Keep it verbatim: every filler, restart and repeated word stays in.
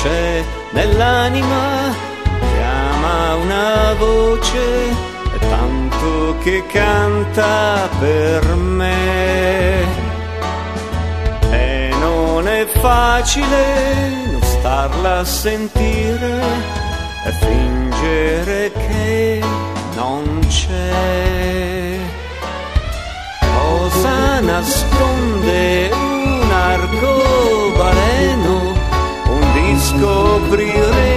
c'è nell'anima, chiama una voce, è tanto che canta per me. E non è facile non starla a sentire e fingere che non c'è. Cosa nasconde un arcobaleno? Un disco apriremo